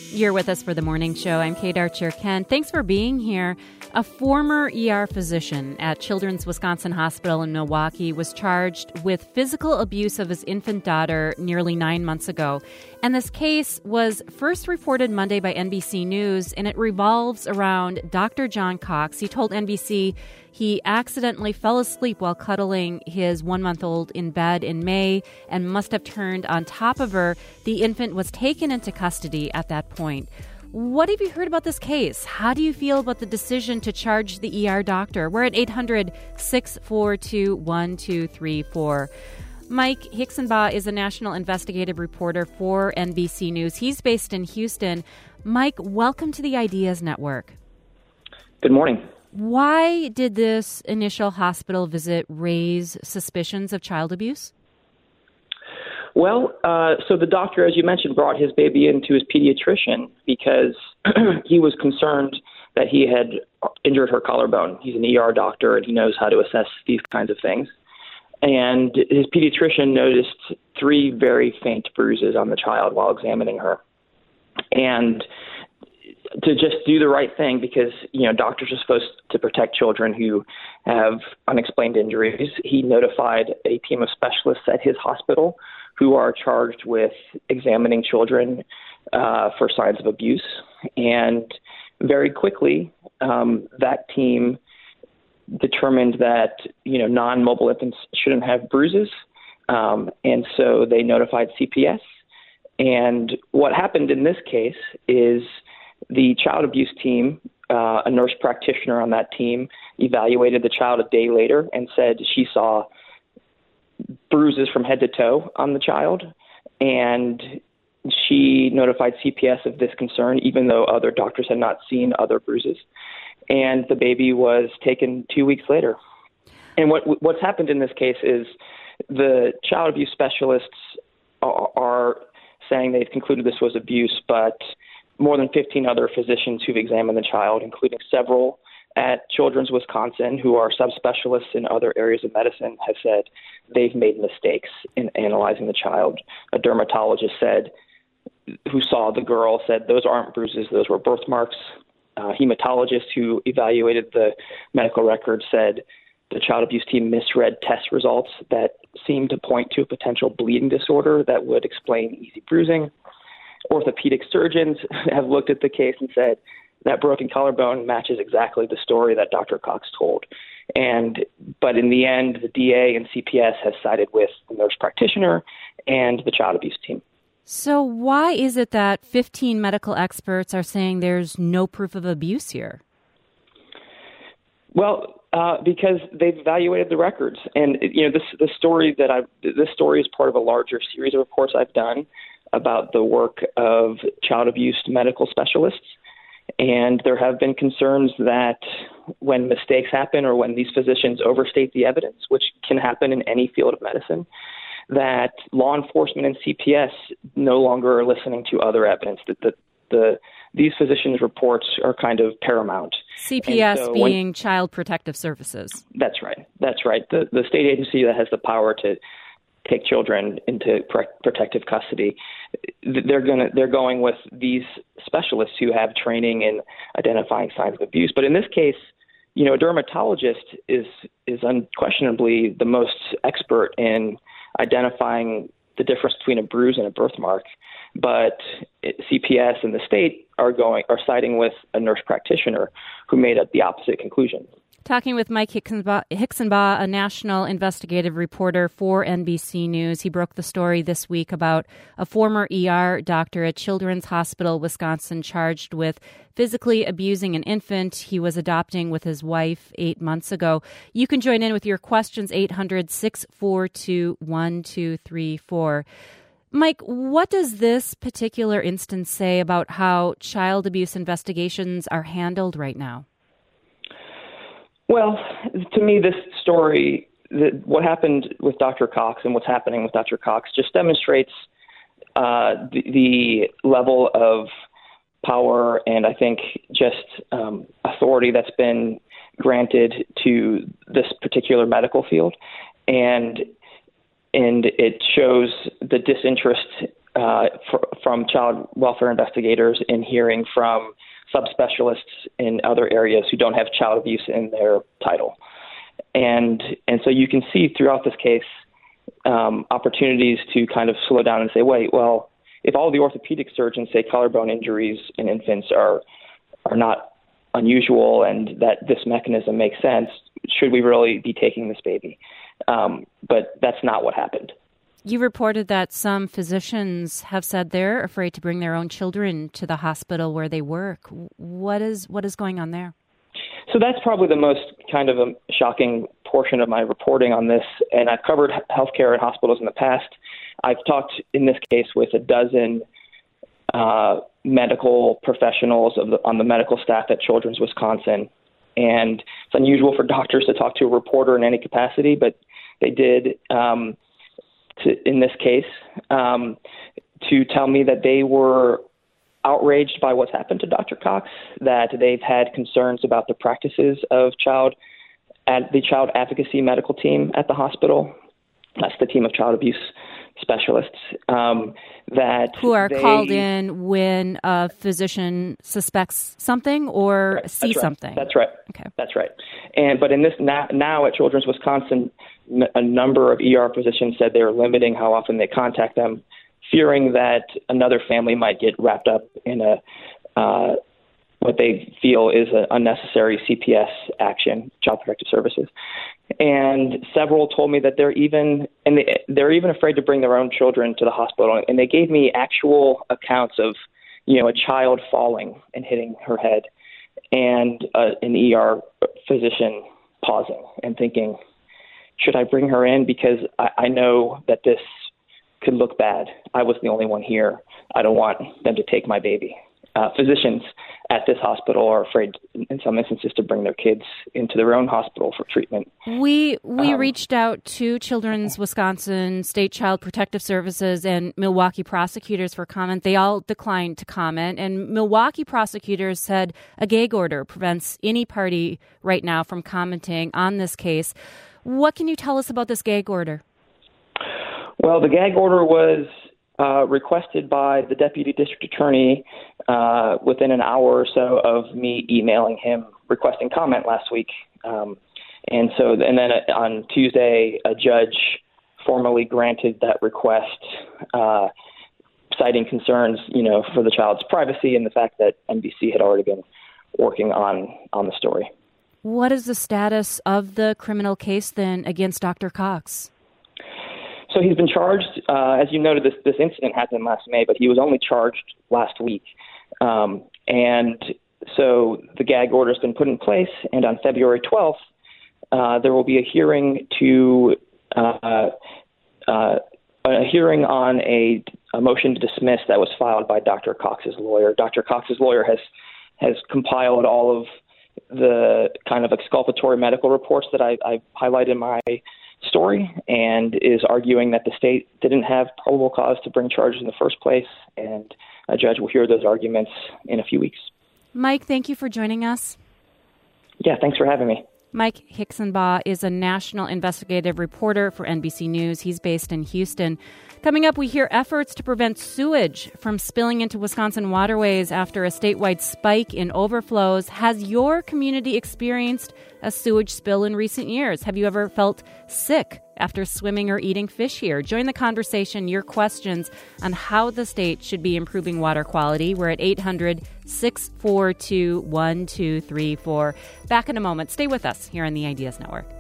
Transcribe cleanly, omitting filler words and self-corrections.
You're with us for the morning show. I'm Kate Archer-Kent. Thanks for being here. A former ER physician at Children's Wisconsin Hospital in Milwaukee was charged with physical abuse of his infant daughter nearly 9 months ago. And this case was first reported Monday by NBC News, and it revolves around Dr. John Cox. He told NBC he accidentally fell asleep while cuddling his 1-month-old in bed in May and must have turned on top of her. The infant was taken into custody at that point. What have you heard about this case? How do you feel about the decision to charge the ER doctor? We're at 800-642-1234. Mike Hixenbaugh is a national investigative reporter for NBC News. He's based in Houston. Mike, welcome to the Ideas Network. Good morning. Why did this initial hospital visit raise suspicions of child abuse? Well, so the doctor, as you mentioned, brought his baby in to his pediatrician because he was concerned that he had injured her collarbone. He's an ER doctor, and he knows how to assess these kinds of things. And his pediatrician noticed 3 very faint bruises on the child while examining her. And to just do the right thing, because, doctors are supposed to protect children who have unexplained injuries, he notified a team of specialists at his hospital who are charged with examining children for signs of abuse. And very quickly, that team determined that, non-mobile infants shouldn't have bruises. And so they notified CPS. And what happened in this case is the child abuse team, a nurse practitioner on that team, evaluated the child a day later and said she saw bruises from head to toe on the child. And she notified CPS of this concern, even though other doctors had not seen other bruises. And the baby was taken 2 weeks later. And what's happened in this case is the child abuse specialists are saying they've concluded this was abuse, but more than 15 other physicians who've examined the child, including several at Children's Wisconsin who are subspecialists in other areas of medicine, have said they've made mistakes in analyzing the child. A dermatologist who saw the girl said those aren't bruises, those were birthmarks. Hematologist who evaluated the medical record said the child abuse team misread test results that seemed to point to a potential bleeding disorder that would explain easy bruising. Orthopedic surgeons have looked at the case and said that broken collarbone matches exactly the story that Dr. Cox told. But in the end, the DA and CPS have sided with the nurse practitioner and the child abuse team. So why is it that 15 medical experts are saying there's no proof of abuse here? Well, because they've evaluated the records, and this story is part of a larger series of reports I've done about the work of child abuse medical specialists. And there have been concerns that when mistakes happen or when these physicians overstate the evidence, which can happen in any field of medicine, that law enforcement and CPS no longer are listening to other evidence, that these physicians' reports are kind of paramount. CPS being Child Protective Services. That's right. The state agency that has the power to take children into protective custody. They're going with these specialists who have training in identifying signs of abuse. But in this case, a dermatologist is unquestionably the most expert in identifying the difference between a bruise and a birthmark. But CPS and the state are siding with a nurse practitioner who made the opposite conclusion. Talking with Mike Hixenbaugh, a national investigative reporter for NBC News. He broke the story this week about a former ER doctor at Children's Hospital, Wisconsin, charged with physically abusing an infant he was adopting with his wife 8 months ago. You can join in with your questions, 800-642-1234. Mike, what does this particular instance say about how child abuse investigations are handled right now? Well, to me, this story, what happened with Dr. Cox and what's happening with Dr. Cox just demonstrates the level of power and I think just authority that's been granted to this particular medical field. And it shows the disinterest from child welfare investigators and hearing from subspecialists in other areas who don't have child abuse in their title. And so you can see throughout this case opportunities to kind of slow down and say, wait, well, if all the orthopedic surgeons say collarbone injuries in infants are not unusual and that this mechanism makes sense, should we really be taking this baby? But that's not what happened. You reported that some physicians have said they're afraid to bring their own children to the hospital where they work. What is going on there? So that's probably the most kind of a shocking portion of my reporting on this. And I've covered healthcare and hospitals in the past. I've talked in this case with a dozen medical professionals on the medical staff at Children's Wisconsin. And it's unusual for doctors to talk to a reporter in any capacity, but they did in this case to tell me that they were outraged by what's happened to Dr. Cox, that they've had concerns about the practices of the child advocacy medical team at the hospital. That's the team of child abuse specialists who are called in when a physician suspects something or sees something. That's right. Okay, that's right. But in this now at Children's Wisconsin, a number of ER physicians said they were limiting how often they contact them, fearing that another family might get wrapped up in what they feel is an unnecessary CPS action, Child Protective Services. And several told me that they're even afraid to bring their own children to the hospital. And they gave me actual accounts of, a child falling and hitting her head, and an ER physician pausing and thinking, should I bring her in? Because I know that this could look bad. I was the only one here. I don't want them to take my baby. Physicians at this hospital are afraid, in some instances, to bring their kids into their own hospital for treatment. We reached out to Children's Wisconsin, State Child Protective Services, and Milwaukee prosecutors for comment. They all declined to comment. And Milwaukee prosecutors said a gag order prevents any party right now from commenting on this case. What can you tell us about this gag order? Well, the gag order was requested by the deputy district attorney within an hour or so of me emailing him requesting comment last week. And then on Tuesday, a judge formally granted that request, citing concerns, for the child's privacy and the fact that NBC had already been working on the story. What is the status of the criminal case then against Dr. Cox? So he's been charged, as you noted, this incident happened last May, but he was only charged last week. And so the gag order has been put in place, and on February 12th, there will be a hearing on a motion to dismiss that was filed by Dr. Cox's lawyer. Dr. Cox's lawyer has compiled all of the kind of exculpatory medical reports that I highlighted in my story, and is arguing that the state didn't have probable cause to bring charges in the first place, and a judge will hear those arguments in a few weeks. Mike, thank you for joining us. Yeah, thanks for having me. Mike Hixenbaugh is a national investigative reporter for NBC News. He's based in Houston. Coming up, we hear efforts to prevent sewage from spilling into Wisconsin waterways after a statewide spike in overflows. Has your community experienced a sewage spill in recent years? Have you ever felt sick after swimming or eating fish here? Join the conversation, your questions on how the state should be improving water quality. We're at 800-642-1234. Back in a moment. Stay with us here on the Ideas Network.